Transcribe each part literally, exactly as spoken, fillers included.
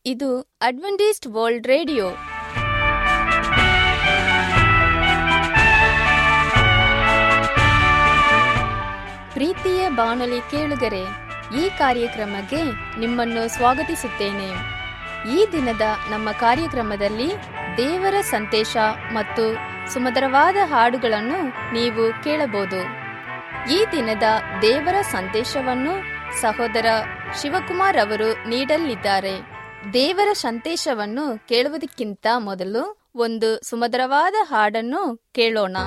ಇದು Adventist world radio. ಪ್ರೀತಿಯ ಬಾನುಲಿ ಕೇಳುಗರೆ, ಈ ಕಾರ್ಯಕ್ರಮಕ್ಕೆ ನಿಮ್ಮನ್ನು ಸ್ವಾಗತಿಸುತ್ತೇನೆ. ಈ ದಿನದ ನಮ್ಮ ಕಾರ್ಯಕ್ರಮದಲ್ಲಿ ದೇವರ ಸಂದೇಶ ಮತ್ತು ಸುಮಧುರವಾದ ಹಾಡುಗಳನ್ನು ನೀವು ಕೇಳಬಹುದು. ಈ ದಿನದ ದೇವರ ಸಂದೇಶವನ್ನು ಸಹೋದರ ಶಿವಕುಮಾರ್ ಅವರು ನೀಡಲಿದ್ದಾರೆ. ದೇವರ ಸಂದೇಶವನ್ನು ಕೇಳುವುದಕ್ಕಿಂತ ಮೊದಲು ಒಂದು ಸುಮಧುರವಾದ ಹಾಡನ್ನು ಕೇಳೋಣ.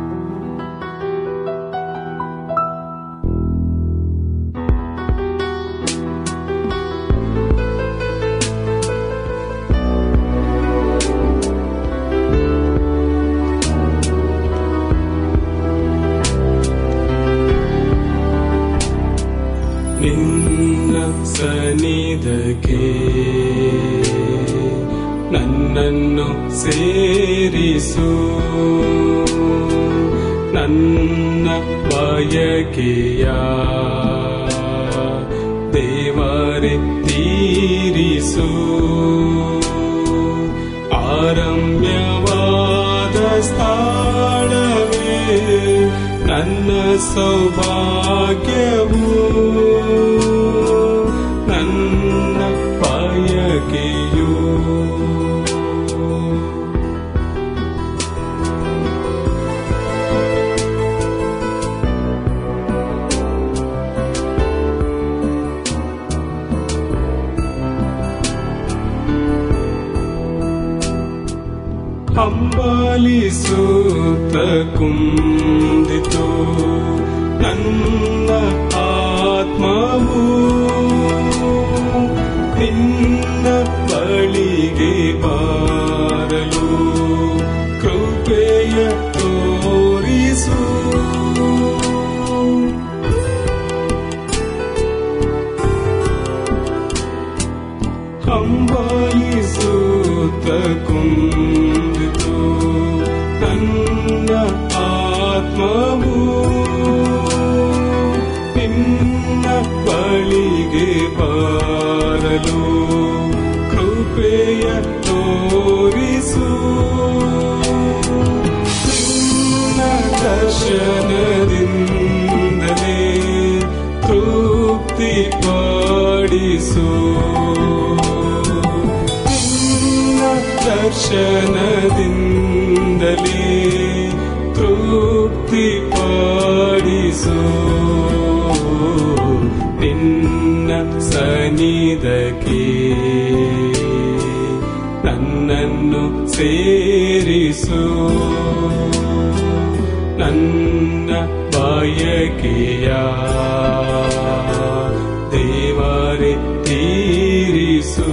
ನಿನ್ನ ಸನ್ನಿಧಿಗೆ ನನ್ನನ್ನು ಸೇರಿಸು, ನನ್ನ ಬಯಕೆಯ ದೇವರೇ ತೀರಿಸು. ಆರಮ್ಯವಾದ ಸ್ಥಳವೇ ನನ್ನ ಸೌಭಾಗ್ಯವು, ನನ್ನ ಬಯಕೆಯು. ಹಂಬಲಿಸುತ್ತ ಕುಂದಿತು ನನ್ನ ಆತ್ಮವು, ನಿನ್ನ ಬಳಿಗೆ ಬಾರಲು ಕೃಪೆಯ ತೋರಿಸು. ಹಂಬಲಿಸುತ್ತ ಕುಂದಿತು ನನ್ನ ಆತ್ಮವು, ನಿನ್ನ ಬಳಿಗೆ ಬಾರಲು ಕೃಪೆಯ ತೋರಿಸು. ನಿನ್ನ ದರ್ಶನದಿಂದಲೇ ತೃಪ್ತಿ ಪಡಿಸು, ನಿನ್ನ ದರ್ಶನದಿಂದಲೇ ತೃಪ್ತಿ ಪಡಿಸು. ನಿನ್ನ ಸನ್ನಿಧಿಗೆ ನನ್ನನ್ನು ಸೇರಿಸು, ನನ್ನ ಬಯಕೆಯ ದೇವರೇ ತೀರಿಸು.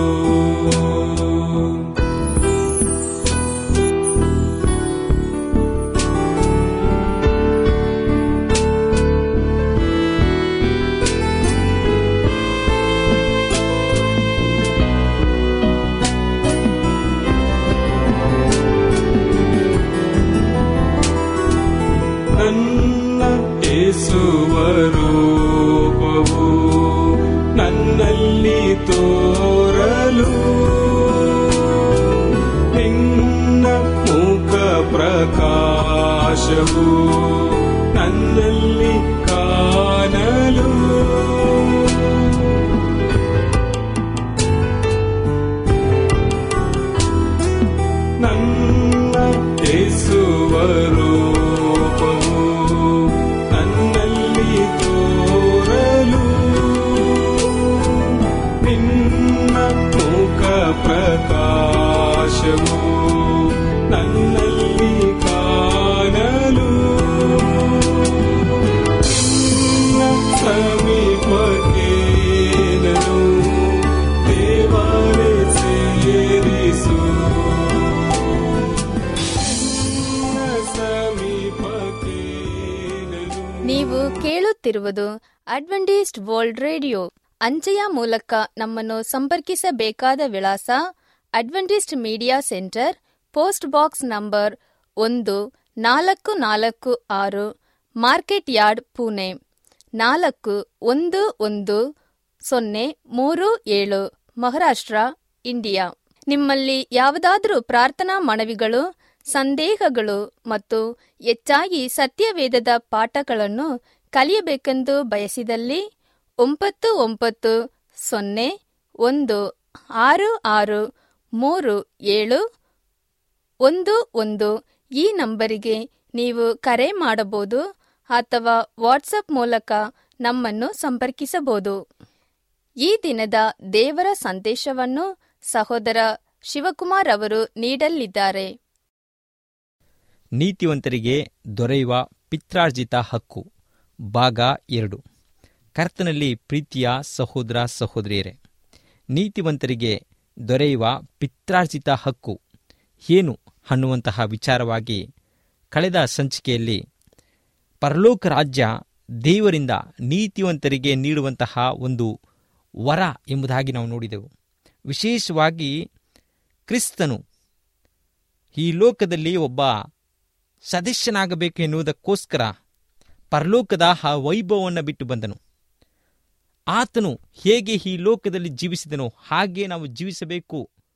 ನನ್ನ ಯೇಸುವರೂಪವು ನನ್ನಲ್ಲಿ ತೋರಲು, ನಿನ್ನ ಮುಖ ಪ್ರಕಾಶವು ನನ್ನಲ್ಲಿ ಕಾಣಲು. ನನ್ನ ಯೇಸುವರೂಪವು ನನ್ನಲ್ಲಿ ತೋರಲು, ನಿನ್ನ ಮುಖ ಪ್ರಕಾಶವು ನನ್ನಲ್ಲಿ ಕಾಣಲು. ನಿನ್ನ ಸಮೀಪಕ್ಕೆ ನಾನು ದೇವರೇ ಸೇರಿಸು, ನೀವು ಕೇಳುತ್ತಿರುವುದು ಅಡ್ವೆಂಟಿಸ್ಟ್ ವರ್ಲ್ಡ್ ರೇಡಿಯೋ. ಅಂಚೆಯ ಮೂಲಕ ನಮ್ಮನ್ನು ಸಂಪರ್ಕಿಸಬೇಕಾದ ವಿಳಾಸ: Adventist media centre, post box number ಒಂದು ನಾಲ್ಕು ನಾಲ್ಕು ಆರು, ಮಾರ್ಕೆಟ್ ಯಾರ್ಡ್, ಪುಣೆ ನಾಲ್ಕು ಒಂದು ಒಂದು ಸೊನ್ನೆ ಮೂರು ಏಳು, ಮಹಾರಾಷ್ಟ್ರ ಇಂಡಿಯಾ. ನಿಮ್ಮಲ್ಲಿ ಯಾವುದಾದರೂ ಪ್ರಾರ್ಥನಾ ಮನವಿಗಳು, ಸಂದೇಹಗಳು ಮತ್ತು ಹೆಚ್ಚಾಗಿ ಸತ್ಯವೇದದ ಪಾಠಗಳನ್ನು ಕಲಿಯಬೇಕೆಂದು ಬಯಸಿದಲ್ಲಿ ಒಂಬತ್ತು ಒಂಬತ್ತು ಸೊನ್ನೆ ಒಂದು ಆರು ಆರು ಮೂರು ಏಳು ಒಂದು ಒಂದು ಈ ನಂಬರಿಗೆ ನೀವು ಕರೆ ಮಾಡಬಹುದು ಅಥವಾ ವಾಟ್ಸಪ್ ಮೂಲಕ ನಮ್ಮನ್ನು ಸಂಪರ್ಕಿಸಬಹುದು. ಈ ದಿನದ ದೇವರ ಸಂದೇಶವನ್ನು ಸಹೋದರ ಶಿವಕುಮಾರ್ ಅವರು ನೀಡಲಿದ್ದಾರೆ. ನೀತಿವಂತರಿಗೆ ದೊರೆಯುವ ಪಿತ್ರಾರ್ಜಿತ ಹಕ್ಕು, ಭಾಗ ಎರಡು. ಕರ್ತನಲ್ಲಿ ಪ್ರೀತಿಯ ಸಹೋದರ ಸಹೋದರಿಯರೇ, ನೀತಿವಂತರಿಗೆ ದೊರೆಯುವ ಪಿತ್ರಾರ್ಜಿತ ಹಕ್ಕು ಏನು ಅನ್ನುವಂತಹ ವಿಚಾರವಾಗಿ ಕಳೆದ ಸಂಚಿಕೆಯಲ್ಲಿ ಪರಲೋಕ ರಾಜ್ಯ ದೇವರಿಂದ ನೀತಿವಂತರಿಗೆ ನೀಡುವಂತಹ ಒಂದು ವರ ಎಂಬುದಾಗಿ ನಾವು ನೋಡಿದೆವು. ವಿಶೇಷವಾಗಿ ಕ್ರಿಸ್ತನು ಈ ಲೋಕದಲ್ಲಿ ಒಬ್ಬ ಸದಸ್ಯನಾಗಬೇಕು ಎನ್ನುವುದಕ್ಕೋಸ್ಕರ ಪರಲೋಕದ ಆ ವೈಭವವನ್ನು ಬಿಟ್ಟು ಬಂದನು. ಆತನು ಹೇಗೆ ಈ ಲೋಕದಲ್ಲಿ ಜೀವಿಸಿದನೋ ಹಾಗೆ ನಾವು ಜೀವಿಸಬೇಕು.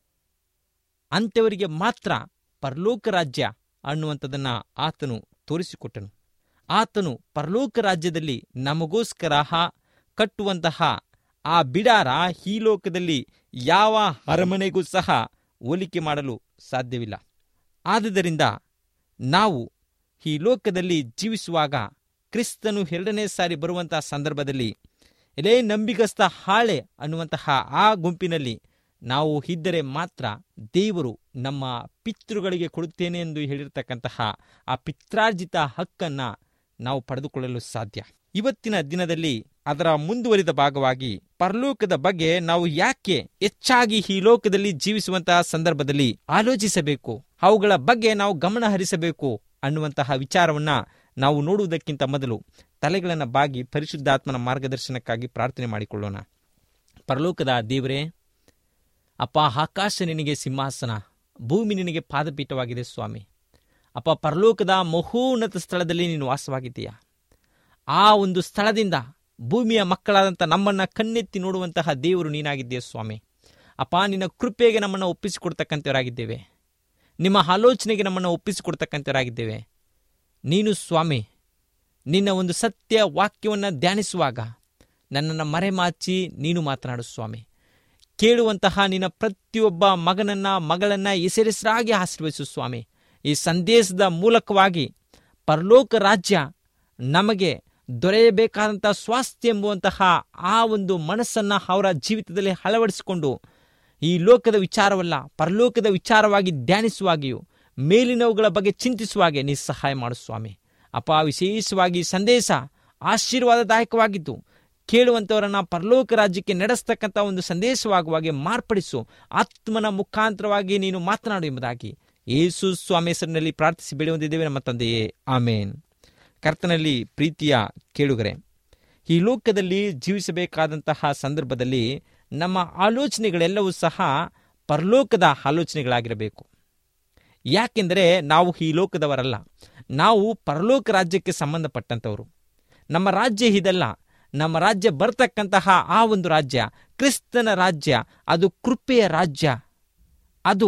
ಅಂಥವರಿಗೆ ಮಾತ್ರ ಪರಲೋಕ ರಾಜ್ಯ ಅನ್ನುವಂಥದ್ದನ್ನು ಆತನು ತೋರಿಸಿಕೊಟ್ಟನು. ಆತನು ಪರಲೋಕ ರಾಜ್ಯದಲ್ಲಿ ನಮಗೋಸ್ಕರ ಕಟ್ಟುವಂತಹ ಆ ಬಿಡಾರ ಈ ಲೋಕದಲ್ಲಿ ಯಾವ ಅರಮನೆಗೂ ಸಹ ಹೋಲಿಕೆ ಮಾಡಲು ಸಾಧ್ಯವಿಲ್ಲ. ಆದುದರಿಂದ ನಾವು ಈ ಲೋಕದಲ್ಲಿ ಜೀವಿಸುವಾಗ ಕ್ರಿಸ್ತನು ಎರಡನೇ ಸಾರಿ ಬರುವಂತಹ ಸಂದರ್ಭದಲ್ಲಿ ಎಲೇ ನಂಬಿಗಸ್ತ ಹಾಳೆ ಅನ್ನುವಂತಹ ಆ ಗುಂಪಿನಲ್ಲಿ ನಾವು ಇದ್ದರೆ ಮಾತ್ರ ದೇವರು ನಮ್ಮ ಪಿತೃಗಳಿಗೆ ಕೊಡುತ್ತೇನೆ ಎಂದು ಹೇಳಿರ್ತಕ್ಕಂತಹ ಆ ಪಿತ್ರಾರ್ಜಿತ ಹಕ್ಕನ್ನು ನಾವು ಪಡೆದುಕೊಳ್ಳಲು ಸಾಧ್ಯ. ಇವತ್ತಿನ ದಿನದಲ್ಲಿ ಅದರ ಮುಂದುವರಿದ ಭಾಗವಾಗಿ ಪರಲೋಕದ ಬಗ್ಗೆ ನಾವು ಯಾಕೆ ಹೆಚ್ಚಾಗಿ ಈ ಲೋಕದಲ್ಲಿ ಜೀವಿಸುವಂತಹ ಸಂದರ್ಭದಲ್ಲಿ ಆಲೋಚಿಸಬೇಕು, ಅವುಗಳ ಬಗ್ಗೆ ನಾವು ಗಮನ ಹರಿಸಬೇಕು ಅನ್ನುವಂತಹ ವಿಚಾರವನ್ನ ನಾವು ನೋಡುವುದಕ್ಕಿಂತ ಮೊದಲು ತಲೆಗಳನ್ನು ಬಾಗಿ ಪರಿಶುದ್ಧಾತ್ಮನ ಮಾರ್ಗದರ್ಶನಕ್ಕಾಗಿ ಪ್ರಾರ್ಥನೆ ಮಾಡಿಕೊಳ್ಳೋಣ. ಪರಲೋಕದ ದೇವರೇ, ಅಪ್ಪ, ಆಕಾಶ ನಿನಗೆ ಸಿಂಹಾಸನ, ಭೂಮಿ ನಿನಗೆ ಪಾದಪೀಠವಾಗಿದೆ ಸ್ವಾಮಿ. ಅಪ್ಪ, ಪರಲೋಕದ ಮಹೋನ್ನತ ಸ್ಥಳದಲ್ಲಿ ನೀನು ವಾಸವಾಗಿದ್ದೀಯ. ಆ ಒಂದು ಸ್ಥಳದಿಂದ ಭೂಮಿಯ ಮಕ್ಕಳಾದಂಥ ನಮ್ಮನ್ನು ಕಣ್ಣೆತ್ತಿ ನೋಡುವಂತಹ ದೇವರು ನೀನಾಗಿದ್ದೀಯ ಸ್ವಾಮಿ. ಅಪ್ಪ, ನಿನ್ನ ಕೃಪೆಗೆ ನಮ್ಮನ್ನು ಒಪ್ಪಿಸಿಕೊಡ್ತಕ್ಕಂಥವರಾಗಿದ್ದೇವೆ. ನಿಮ್ಮ ಆಲೋಚನೆಗೆ ನಮ್ಮನ್ನು ಒಪ್ಪಿಸಿಕೊಡ್ತಕ್ಕಂಥವರಾಗಿದ್ದೇವೆ. ನೀನು ಸ್ವಾಮಿ ನಿನ್ನ ಒಂದು ಸತ್ಯ ವಾಕ್ಯವನ್ನು ಧ್ಯಾನಿಸುವಾಗ ನನ್ನನ್ನು ಮರೆಮಾಚಿ ನೀನು ಮಾತನಾಡು ಸ್ವಾಮಿ. ಕೇಳುವಂತಹ ನಿನ್ನ ಪ್ರತಿಯೊಬ್ಬ ಮಗನನ್ನ ಮಗಳನ್ನ ಹೆಸರೆಸರಾಗಿ ಆಶೀರ್ವದಿಸು ಸ್ವಾಮಿ. ಈ ಸಂದೇಶದ ಮೂಲಕವಾಗಿ ಪರಲೋಕ ರಾಜ್ಯ ನಮಗೆ ದೊರೆಯಬೇಕಾದಂಥ ಸ್ವಾಸ್ಥ್ಯ ಎಂಬುವಂತಹ ಆ ಒಂದು ಮನಸ್ಸನ್ನು ಅವರ ಜೀವಿತದಲ್ಲಿ ಅಳವಡಿಸಿಕೊಂಡು ಈ ಲೋಕದ ವಿಚಾರವಲ್ಲ ಪರಲೋಕದ ವಿಚಾರವಾಗಿ ಧ್ಯಾನಿಸುವಾಗಿಯೂ ಮೇಲಿನವುಗಳ ಬಗ್ಗೆ ಚಿಂತಿಸುವಾಗೆ ನೀ ಸಹಾಯ ಮಾಡು ಸ್ವಾಮಿ. ಅಪ್ಪ, ವಿಶೇಷವಾಗಿ ಸಂದೇಶ ಆಶೀರ್ವಾದದಾಯಕವಾಗಿದ್ದು ಕೇಳುವಂಥವರನ್ನ ಪರಲೋಕ ರಾಜ್ಯಕ್ಕೆ ನಡೆಸ್ತಕ್ಕಂಥ ಒಂದು ಸಂದೇಶವಾಗುವಾಗೆ ಮಾರ್ಪಡಿಸು. ಆತ್ಮನ ಮುಖಾಂತರವಾಗಿ ನೀನು ಮಾತನಾಡು ಎಂಬುದಾಗಿ ಯೇಸು ಸ್ವಾಮಿ ಹೆಸರಿನಲ್ಲಿ ಪ್ರಾರ್ಥಿಸಿ ಬೇಡುವಂತಿದ್ದೇವೆ ನಮ್ಮ ತಂದೆಯೇ, ಆಮೇನ್. ಕರ್ತನಲ್ಲಿ ಪ್ರೀತಿಯ ಕೇಳುಗರೆ, ಈ ಲೋಕದಲ್ಲಿ ಜೀವಿಸಬೇಕಾದಂತಹ ಸಂದರ್ಭದಲ್ಲಿ ನಮ್ಮ ಆಲೋಚನೆಗಳೆಲ್ಲವೂ ಸಹ ಪರಲೋಕದ ಆಲೋಚನೆಗಳಾಗಿರಬೇಕು. ಯಾಕೆಂದರೆ ನಾವು ಈ ಲೋಕದವರಲ್ಲ, ನಾವು ಪರಲೋಕ ರಾಜ್ಯಕ್ಕೆ ಸಂಬಂಧಪಟ್ಟಂಥವರು. ನಮ್ಮ ರಾಜ್ಯ ಇದಲ್ಲ. ನಮ್ಮ ರಾಜ್ಯ ಬರ್ತಕ್ಕಂತಹ ಆ ಒಂದು ರಾಜ್ಯ ಕ್ರಿಸ್ತನ ರಾಜ್ಯ. ಅದು ಕೃಪೆಯ ರಾಜ್ಯ. ಅದು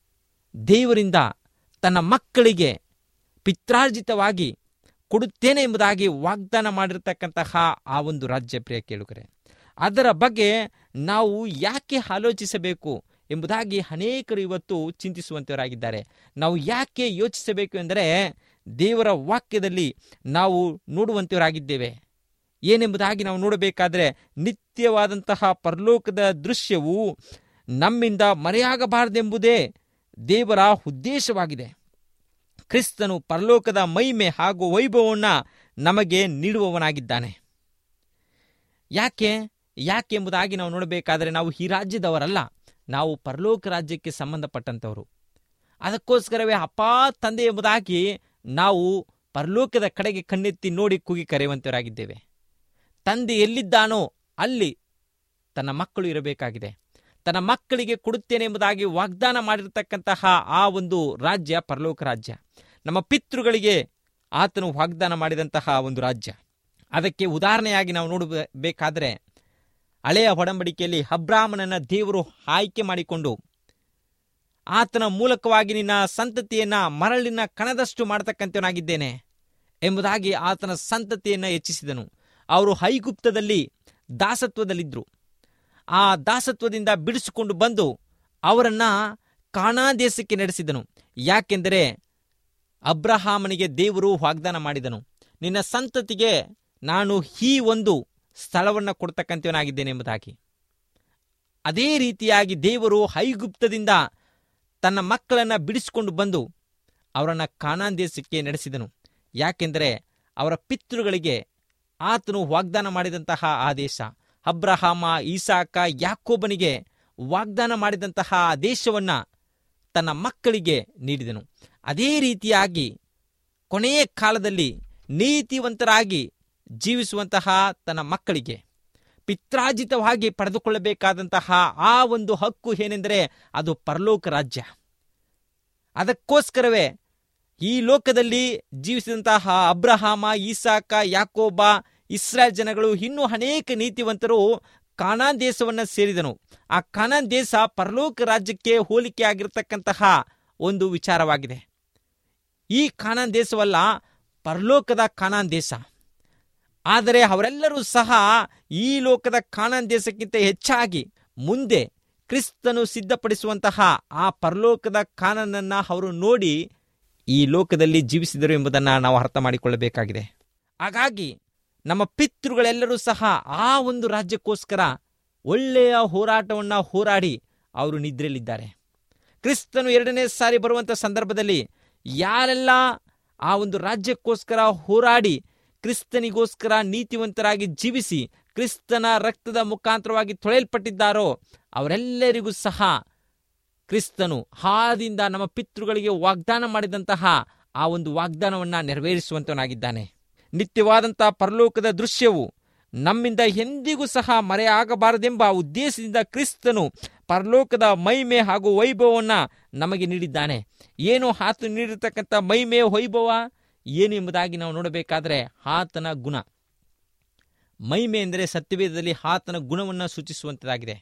ದೇವರಿಂದ ತನ್ನ ಮಕ್ಕಳಿಗೆ ಪಿತ್ರಾರ್ಜಿತವಾಗಿ ಕೊಡುತ್ತೇನೆ ಎಂಬುದಾಗಿ ವಾಗ್ದಾನ ಮಾಡಿರ್ತಕ್ಕಂತಹ ಆ ಒಂದು ರಾಜ್ಯ. ಪ್ರಿಯ ಕೇಳುಗರೆ, ಅದರ ಬಗ್ಗೆ ನಾವು ಯಾಕೆ ಆಲೋಚಿಸಬೇಕು ಎಂಬುದಾಗಿ ಅನೇಕರು ಇವತ್ತು ಚಿಂತಿಸುವಂತವರಾಗಿದ್ದಾರೆ. ನಾವು ಯಾಕೆ ಯೋಚಿಸಬೇಕು ಎಂದರೆ ದೇವರ ವಾಕ್ಯದಲ್ಲಿ ನಾವು ನೋಡುವಂತವರಾಗಿದ್ದೇವೆ. ಏನೆಂಬುದಾಗಿ ನಾವು ನೋಡಬೇಕಾದ್ರೆ ನಿತ್ಯವಾದಂತಹ ಪರಲೋಕದ ದೃಶ್ಯವು ನಮ್ಮಿಂದ ಮರೆಯಾಗಬಾರದೆಂಬುದೇ ದೇವರ ಉದ್ದೇಶವಾಗಿದೆ. ಕ್ರಿಸ್ತನು ಪರಲೋಕದ ಮಹಿಮೆ ಹಾಗೂ ವೈಭವವನ್ನು ನಮಗೆ ನೀಡುವವನಾಗಿದ್ದಾನೆ. ಯಾಕೆ ಯಾಕೆ ಎಂಬುದಾಗಿ ನಾವು ನೋಡಬೇಕಾದರೆ ನಾವು ಈ ರಾಜ್ಯದವರಲ್ಲ, ನಾವು ಪರಲೋಕ ರಾಜ್ಯಕ್ಕೆ ಸಂಬಂಧಪಟ್ಟಂಥವರು. ಅದಕ್ಕೋಸ್ಕರವೇ ಅಪ್ಪಾ ತಂದೆ ಎಂಬುದಾಗಿ ನಾವು ಪರಲೋಕದ ಕಡೆಗೆ ಕಣ್ಣೆತ್ತಿ ನೋಡಿ ಕೂಗಿ ಕರೆಯುವಂತವರಾಗಿದ್ದೇವೆ. ತಂದೆ ಎಲ್ಲಿದ್ದಾನೋ ಅಲ್ಲಿ ತನ್ನ ಮಕ್ಕಳು ಇರಬೇಕಾಗಿದೆ. ತನ್ನ ಮಕ್ಕಳಿಗೆ ಕೊಡುತ್ತೇನೆ ಎಂಬುದಾಗಿ ವಾಗ್ದಾನ ಮಾಡಿರ್ತಕ್ಕಂತಹ ಆ ಒಂದು ರಾಜ್ಯ ಪರಲೋಕ ರಾಜ್ಯ. ನಮ್ಮ ಪಿತೃಗಳಿಗೆ ಆತನು ವಾಗ್ದಾನ ಮಾಡಿದಂತಹ ಒಂದು ರಾಜ್ಯ. ಅದಕ್ಕೆ ಉದಾಹರಣೆಯಾಗಿ ನಾವು ನೋಡಬೇಕಾದರೆ ಹಳೆಯ ಒಡಂಬಡಿಕೆಯಲ್ಲಿ ಅಬ್ರಾಮನನ್ನ ದೇವರು ಆಯ್ಕೆ ಮಾಡಿಕೊಂಡು ಆತನ ಮೂಲಕವಾಗಿ ನಿನ್ನ ಸಂತತಿಯನ್ನ ಮರಳಿನ ಕಣದಷ್ಟು ಮಾಡತಕ್ಕಂಥವನಾಗಿದ್ದೇನೆ ಎಂಬುದಾಗಿ ಆತನ ಸಂತತಿಯನ್ನು ಹೆಚ್ಚಿಸಿದನು. ಅವರು ಐಗುಪ್ತದಲ್ಲಿ ದಾಸತ್ವದಲ್ಲಿದ್ದರು. ಆ ದಾಸತ್ವದಿಂದ ಬಿಡಿಸಿಕೊಂಡು ಬಂದು ಅವರನ್ನ ಕಾನಾನ್ ದೇಶಕ್ಕೆ ನಡೆಸಿದನು. ಯಾಕೆಂದರೆ ಅಬ್ರಹಾಮನಿಗೆ ದೇವರು ವಾಗ್ದಾನ ಮಾಡಿದನು, ನಿನ್ನ ಸಂತತಿಗೆ ನಾನು ಈ ಒಂದು ಸ್ಥಳವನ್ನು ಕೊಡ್ತಕ್ಕಂಥವನಾಗಿದ್ದೇನೆ ಎಂಬುದಾಗಿ. ಅದೇ ರೀತಿಯಾಗಿ ದೇವರು ಐಗುಪ್ತದಿಂದ ತನ್ನ ಮಕ್ಕಳನ್ನು ಬಿಡಿಸಿಕೊಂಡು ಬಂದು ಅವರನ್ನು ಕಾನಾನ್ ದೇಶಕ್ಕೆ ನಡೆಸಿದನು. ಯಾಕೆಂದರೆ ಅವರ ಪಿತೃಗಳಿಗೆ ಆತನು ವಾಗ್ದಾನ ಮಾಡಿದಂತಹ ಆ ದೇಶ, ಅಬ್ರಹಾಮ, ಈಸಾಕ, ಯಾಕೋಬನಿಗೆ ವಾಗ್ದಾನ ಮಾಡಿದಂತಹ ಆ ದೇಶವನ್ನು ತನ್ನ ಮಕ್ಕಳಿಗೆ ನೀಡಿದನು. ಅದೇ ರೀತಿಯಾಗಿ ಕೊನೆಯ ಕಾಲದಲ್ಲಿ ನೀತಿವಂತರಾಗಿ ಜೀವಿಸುವಂತಹ ತನ್ನ ಮಕ್ಕಳಿಗೆ ಪಿತ್ರಾರ್ಜಿತವಾಗಿ ಪಡೆದುಕೊಳ್ಳಬೇಕಾದಂತಹ ಆ ಒಂದು ಹಕ್ಕು ಏನೆಂದರೆ ಅದು ಪರಲೋಕ ರಾಜ್ಯ. ಅದಕ್ಕೋಸ್ಕರವೇ ಈ ಲೋಕದಲ್ಲಿ ಜೀವಿಸಿದಂತಹ ಅಬ್ರಹಾಮ, ಈಸಾಕ, ಯಾಕೋಬ, ಇಸ್ರಾಯೇಲ್ ಜನಗಳು ಇನ್ನೂ ಅನೇಕ ನೀತಿವಂತರು ಕಾನಾನ್ ದೇಶವನ್ನು ಸೇರಿದನು. ಆ ಕಾನಾನ್ ದೇಶ ಪರಲೋಕ ರಾಜ್ಯಕ್ಕೆ ಹೋಲಿಕೆ ಆಗಿರತಕ್ಕಂತಹ ಒಂದು ವಿಚಾರವಾಗಿದೆ. ಈ ಕಾನಾನ್ ದೇಶವಲ್ಲ, ಪರಲೋಕದ ಕಾನಾನ್ ದೇಶ. ಆದರೆ ಅವರೆಲ್ಲರೂ ಸಹ ಈ ಲೋಕದ ಕಾನಾನ್ ದೇಶಕ್ಕಿಂತ ಹೆಚ್ಚಾಗಿ ಮುಂದೆ ಕ್ರಿಸ್ತನು ಸಿದ್ಧಪಡಿಸುವಂತಹ ಆ ಪರಲೋಕದ ಕಾನಾನನ್ನು ಅವರು ನೋಡಿ ಈ ಲೋಕದಲ್ಲಿ ಜೀವಿಸಿದರು ಎಂಬುದನ್ನು ನಾವು ಅರ್ಥ ಮಾಡಿಕೊಳ್ಳಬೇಕಾಗಿದೆ. ಹಾಗಾಗಿ ನಮ್ಮ ಪಿತೃಗಳೆಲ್ಲರೂ ಸಹ ಆ ಒಂದು ರಾಜ್ಯಕ್ಕೋಸ್ಕರ ಒಳ್ಳೆಯ ಹೋರಾಟವನ್ನು ಹೋರಾಡಿ ಅವರು ನಿದ್ರೆಯಲ್ಲಿದ್ದಾರೆ. ಕ್ರಿಸ್ತನು ಎರಡನೇ ಸಾರಿ ಬರುವಂಥ ಸಂದರ್ಭದಲ್ಲಿ ಯಾರೆಲ್ಲ ಆ ಒಂದು ರಾಜ್ಯಕ್ಕೋಸ್ಕರ ಹೋರಾಡಿ ಕ್ರಿಸ್ತನಿಗೋಸ್ಕರ ನೀತಿವಂತರಾಗಿ ಜೀವಿಸಿ ಕ್ರಿಸ್ತನ ರಕ್ತದ ಮುಖಾಂತರವಾಗಿ ತೊಳೆಯಲ್ಪಟ್ಟಿದ್ದಾರೋ ಅವರೆಲ್ಲರಿಗೂ ಸಹ ಕ್ರಿಸ್ತನು ಹಾದಿಂದ ನಮ್ಮ ಪಿತೃಗಳಿಗೆ ವಾಗ್ದಾನ ಮಾಡಿದಂತಹ ಆ ಒಂದು ವಾಗ್ದಾನವನ್ನು ನೆರವೇರಿಸುವಂತವನಾಗಿದ್ದಾನೆ. ನಿತ್ಯವಾದಂಥ ಪರಲೋಕದ ದೃಶ್ಯವು ನಮ್ಮಿಂದ ಎಂದಿಗೂ ಸಹ ಮರೆಯಾಗಬಾರದೆಂಬ ಉದ್ದೇಶದಿಂದ ಕ್ರಿಸ್ತನು ಪರಲೋಕದ ಮಹಿಮೆ ಹಾಗೂ ವೈಭವವನ್ನು ನಮಗೆ ನೀಡಿದ್ದಾನೆ. ಏನು ಆತನು ನೀಡಿರ್ತಕ್ಕಂಥ ಮಹಿಮೆ ವೈಭವ ಏನು ಎಂಬುದಾಗಿ ನಾವು ನೋಡಬೇಕಾದರೆ ಆತನ ಗುಣ. ಮಹಿಮೆ ಎಂದರೆ ಸತ್ಯವೇದದಲ್ಲಿ ಆತನ ಗುಣವನ್ನು ಸೂಚಿಸುವಂಥದ್ದಾಗಿದೆ.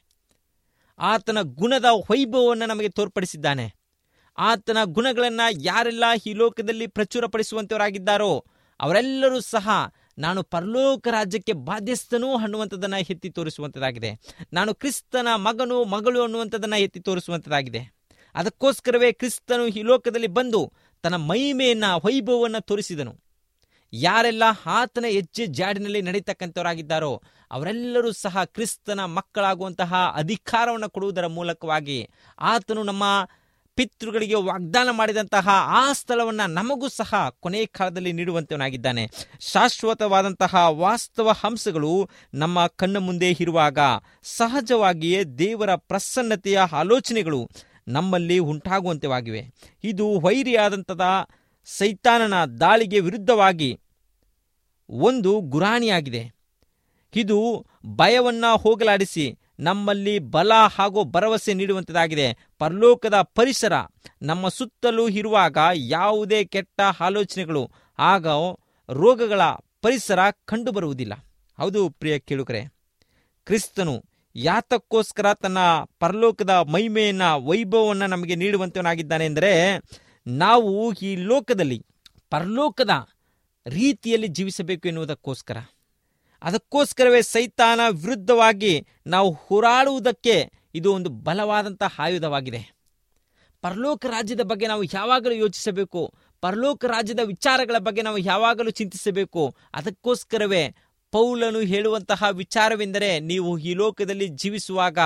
ಆತನ ಗುಣದ ವೈಭವವನ್ನು ನಮಗೆ ತೋರ್ಪಡಿಸಿದ್ದಾನೆ. ಆತನ ಗುಣಗಳನ್ನು ಯಾರೆಲ್ಲ ಈ ಲೋಕದಲ್ಲಿ ಪ್ರಚುರಪಡಿಸುವಂಥವರಾಗಿದ್ದಾರೋ ಅವರೆಲ್ಲರೂ ಸಹ ನಾನು ಪರಲೋಕ ರಾಜ್ಯಕ್ಕೆ ಬಾಧ್ಯಸ್ಥನು ಅನ್ನುವಂಥದ್ದನ್ನು ಎತ್ತಿ ತೋರಿಸುವಂಥದ್ದಾಗಿದೆ. ನಾನು ಕ್ರಿಸ್ತನ ಮಗನು ಮಗಳು ಅನ್ನುವಂಥದ್ದನ್ನು ಎತ್ತಿ ತೋರಿಸುವಂಥದ್ದಾಗಿದೆ. ಅದಕ್ಕೋಸ್ಕರವೇ ಕ್ರಿಸ್ತನು ಈ ಲೋಕದಲ್ಲಿ ಬಂದು ತನ್ನ ಮಹಿಮೆಯನ್ನು ವೈಭವವನ್ನು ತೋರಿಸಿದನು. ಯಾರೆಲ್ಲ ಆತನ ಹೆಜ್ಜೆ ಜಾಡಿನಲ್ಲಿ ನಡೀತಕ್ಕಂಥವರಾಗಿದ್ದಾರೋ ಅವರೆಲ್ಲರೂ ಸಹ ಕ್ರಿಸ್ತನ ಮಕ್ಕಳಾಗುವಂತಹ ಅಧಿಕಾರವನ್ನು ಕೊಡುವುದರ ಮೂಲಕವಾಗಿ ಆತನು ನಮ್ಮ ಪಿತೃಗಳಿಗೆ ವಾಗ್ದಾನ ಮಾಡಿದಂತಹ ಆ ಸ್ಥಳವನ್ನು ನಮಗೂ ಸಹ ಕೊನೆಯ ಕಾಲದಲ್ಲಿ ನೀಡುವಂತವನಾಗಿದ್ದಾನೆ. ಶಾಶ್ವತವಾದಂತಹ ವಾಸ್ತವ ಅಂಶಗಳು ನಮ್ಮ ಕಣ್ಣ ಮುಂದೆ ಇರುವಾಗ ಸಹಜವಾಗಿಯೇ ದೇವರ ಪ್ರಸನ್ನತೆಯ ಆಲೋಚನೆಗಳು ನಮ್ಮಲ್ಲಿ ಉಂಟಾಗುವಂತವಾಗಿವೆ. ಇದು ವೈರಿಯಾದಂತಹ ಸೈತಾನನ ದಾಳಿಗೆ ವಿರುದ್ಧವಾಗಿ ಒಂದು ಗುರಾಣಿಯಾಗಿದೆ. ಇದು ಭಯವನ್ನು ಹೋಗಲಾಡಿಸಿ ನಮ್ಮಲ್ಲಿ ಬಲ ಹಾಗೂ ಭರವಸೆ ನೀಡುವಂಥದ್ದಾಗಿದೆ. ಪರಲೋಕದ ಪರಿಸರ ನಮ್ಮ ಸುತ್ತಲೂ ಇರುವಾಗ ಯಾವುದೇ ಕೆಟ್ಟ ಆಲೋಚನೆಗಳು ಆಗ ರೋಗಗಳ ಪರಿಸರ ಕಂಡುಬರುವುದಿಲ್ಲ. ಹೌದು ಪ್ರಿಯ ಕೇಳುಗರೆ, ಕ್ರಿಸ್ತನು ಯಾತಕ್ಕೋಸ್ಕರ ತನ್ನ ಪರಲೋಕದ ಮಹಿಮೆಯನ್ನು ವೈಭವವನ್ನು ನಮಗೆ ನೀಡುವಂತವನಾಗಿದ್ದಾನೆ ಎಂದರೆ ನಾವು ಈ ಲೋಕದಲ್ಲಿ ಪರಲೋಕದ ರೀತಿಯಲ್ಲಿ ಜೀವಿಸಬೇಕು ಎನ್ನುವುದಕ್ಕೋಸ್ಕರ. ಅದಕ್ಕೋಸ್ಕರವೇ ಸೈತಾನ ವಿರುದ್ಧವಾಗಿ ನಾವು ಹೋರಾಡುವುದಕ್ಕೆ ಇದು ಒಂದು ಬಲವಾದಂಥ ಆಯುಧವಾಗಿದೆ. ಪರಲೋಕ ರಾಜ್ಯದ ಬಗ್ಗೆ ನಾವು ಯಾವಾಗಲೂ ಯೋಚಿಸಬೇಕು. ಪರಲೋಕ ರಾಜ್ಯದ ವಿಚಾರಗಳ ಬಗ್ಗೆ ನಾವು ಯಾವಾಗಲೂ ಚಿಂತಿಸಬೇಕು. ಅದಕ್ಕೋಸ್ಕರವೇ ಪೌಲನು ಹೇಳುವಂತಹ ವಿಚಾರವೆಂದರೆ ನೀವು ಈ ಲೋಕದಲ್ಲಿ ಜೀವಿಸುವಾಗ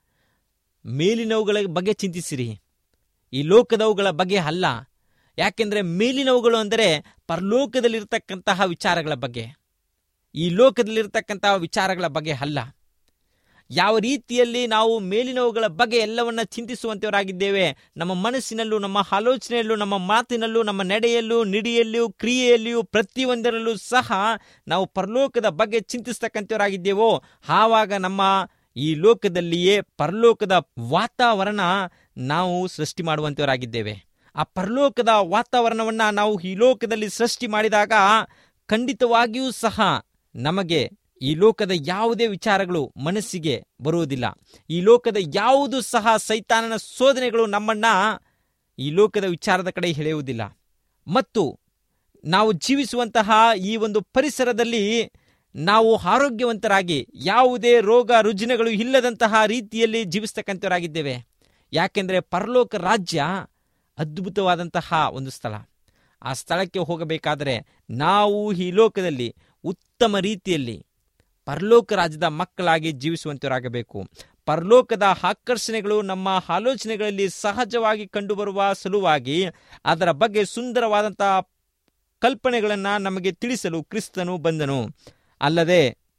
ಮೇಲಿನವುಗಳ ಬಗ್ಗೆ ಚಿಂತಿಸಿರಿ, ಈ ಲೋಕದವುಗಳ ಬಗ್ಗೆ ಅಲ್ಲ. ಯಾಕೆಂದರೆ ಮೇಲಿನವುಗಳು ಅಂದರೆ ಪರಲೋಕದಲ್ಲಿರ್ತಕ್ಕಂತಹ ವಿಚಾರಗಳ ಬಗ್ಗೆ, ಈ ಲೋಕದಲ್ಲಿರ್ತಕ್ಕಂತಹ ವಿಚಾರಗಳ ಬಗ್ಗೆ ಅಲ್ಲ. ಯಾವ ರೀತಿಯಲ್ಲಿ ನಾವು ಮೇಲಿನವುಗಳ ಬಗ್ಗೆ ಎಲ್ಲವನ್ನ ಚಿಂತಿಸುವಂತವರಾಗಿದ್ದೇವೆ, ನಮ್ಮ ಮನಸ್ಸಿನಲ್ಲೂ ನಮ್ಮ ಆಲೋಚನೆಯಲ್ಲೂ ನಮ್ಮ ಮಾತಿನಲ್ಲೂ ನಮ್ಮ ನಡೆಯಲ್ಲೂ ನಿಡಿಯಲ್ಲಿಯೂ ಕ್ರಿಯೆಯಲ್ಲಿಯೂ ಪ್ರತಿಯೊಂದರಲ್ಲೂ ಸಹ ನಾವು ಪರಲೋಕದ ಬಗ್ಗೆ ಚಿಂತಿಸ್ತಕ್ಕಂಥವರಾಗಿದ್ದೇವೋ ಆವಾಗ ನಮ್ಮ ಈ ಲೋಕದಲ್ಲಿಯೇ ಪರಲೋಕದ ವಾತಾವರಣ ನಾವು ಸೃಷ್ಟಿ ಮಾಡುವಂತವರಾಗಿದ್ದೇವೆ. ಆ ಪರಲೋಕದ ವಾತಾವರಣವನ್ನು ನಾವು ಈ ಲೋಕದಲ್ಲಿ ಸೃಷ್ಟಿ ಮಾಡಿದಾಗ ಖಂಡಿತವಾಗಿಯೂ ಸಹ ನಮಗೆ ಈ ಲೋಕದ ಯಾವುದೇ ವಿಚಾರಗಳು ಮನಸ್ಸಿಗೆ ಬರುವುದಿಲ್ಲ. ಈ ಲೋಕದ ಯಾವುದು ಸಹ ಸೈತಾನನ ಶೋಧನೆಗಳು ನಮ್ಮನ್ನ ಈ ಲೋಕದ ವಿಚಾರದ ಕಡೆ ಎಳೆಯುವುದಿಲ್ಲ. ಮತ್ತು ನಾವು ಜೀವಿಸುವಂತಹ ಈ ಒಂದು ಪರಿಸರದಲ್ಲಿ ನಾವು ಆರೋಗ್ಯವಂತರಾಗಿ ಯಾವುದೇ ರೋಗ ರುಜಿನಗಳು ಇಲ್ಲದಂತಹ ರೀತಿಯಲ್ಲಿ ಜೀವಿಸ್ತಕ್ಕಂಥವರಾಗಿದ್ದೇವೆ. ಯಾಕೆಂದರೆ ಪರಲೋಕ ರಾಜ್ಯ ಅದ್ಭುತವಾದಂತಹ ಒಂದು ಸ್ಥಳ. ಆ ಸ್ಥಳಕ್ಕೆ ಹೋಗಬೇಕಾದರೆ ನಾವು ಈ ಲೋಕದಲ್ಲಿ ಉತ್ತಮ ರೀತಿಯಲ್ಲಿ ಪರಲೋಕ ರಾಜ್ಯದ ಮಕ್ಕಳಾಗಿ ಜೀವಿಸುವಂತವರಾಗಬೇಕು. ಪರಲೋಕದ ಆಕರ್ಷಣೆಗಳು ನಮ್ಮ ಆಲೋಚನೆಗಳಲ್ಲಿ ಸಹಜವಾಗಿ ಕಂಡುಬರುವ ಸಲುವಾಗಿ ಅದರ ಬಗ್ಗೆ ಸುಂದರವಾದಂತಹ ಕಲ್ಪನೆಗಳನ್ನು ನಮಗೆ ತಿಳಿಸಲು ಕ್ರಿಸ್ತನು ಬಂದನು. ಅಲ್ಲದೆ